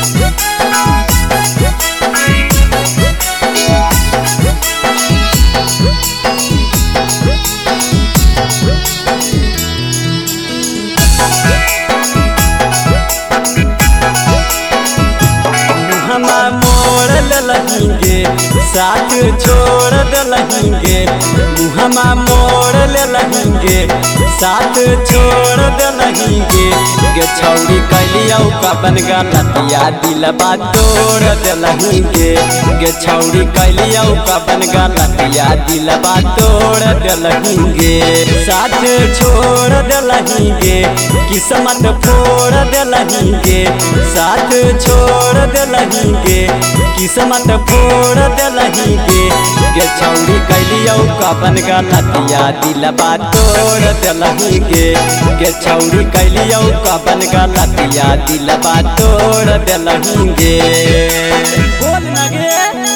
साथ छोड़ दलहिंगे मुहमा मोड़ लहिंगे साथ छोड़ दलहिंगे गे छौड़ी कैलिया कबन गलतिया दिलबा तोड़ दलहिंगे गे छौड़ी कैलिया कबन गलतिया दिलबा तोड़ दलहिंगे साथ छोड़ दलहिंगे किस्मत फोड़ दलहिंगे साथ छोड़ दलहिंगे किस्मत फोड़ दलहिंगे गे छौड़ी कैलिया कबन गलतिया दिलबा तोड़ दलहिंगे गे छौड़ी कैलिया कबन गलतिया दिलबा तोड़ दलहिंगे बोल ना गे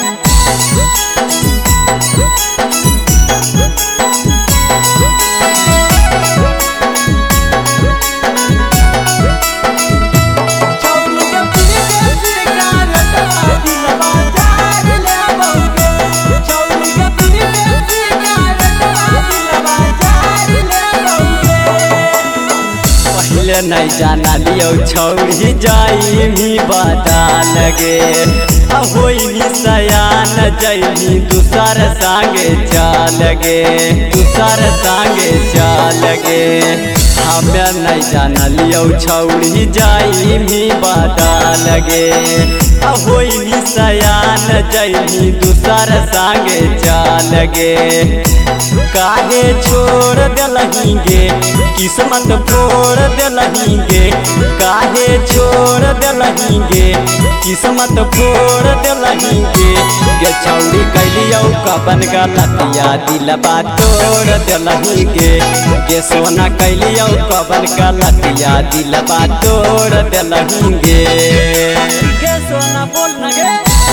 नहीं जाना लियो छौड़ी जाई भी बता लगे होई सयान जैनी दूसर संगे चल गे दूसर संगे चल गे हमें नहीं जाना लियो छौड़ी जाई भी बता लगे होई सयान जैनी दूसर संगे चल गे काहे छोड़ दलहिंगे किस्मत फोड़ दलहिंगे काहे छोड़ दलहिंगे किस्मत फोड़ दलहिंगे गे छौड़ी कैलिया कबन गलतिया दिलबा तोड़ दलहिंगे गे सोना कैलिया कबन गलतिया दिलबा तोड़ दलहिंगे गे सोना बोल ना गे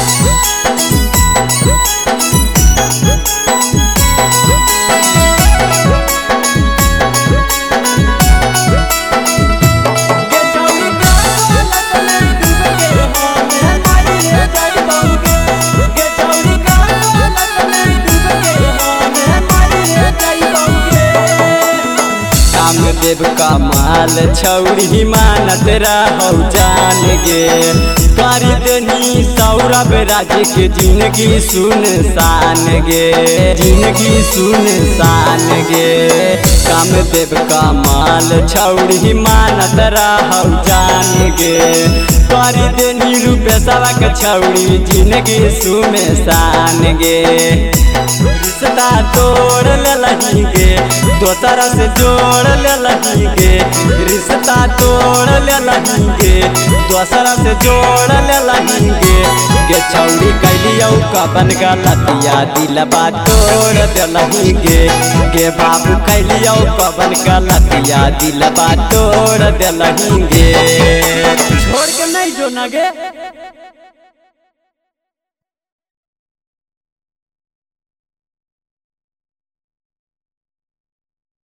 देव कमाल छौड़ी मानत रहो जान गे करी देनी सौरभ राज के जिंदगी सुनसान गे जिंदगी सुनसान गे काम देव कमाल छौड़ी मानत रहो जान गे करी देनी रूपे सबक छौड़ी जिंदगी सुनसान गे रिश्ता तोड़ लहिंगे दोसर से जोड़ लहिंगे रिश्ता तोड़ लहिंगे दोसर से जोड़ लहिंगे गे छौड़ी कैलिया कबन गलतिया दिलबा तोड़ दलहिंगे गे बाबू कैलिया कबन गलतिया दिलबा तोड़ दलहिंगे छोड़ के नहीं जो ना गे।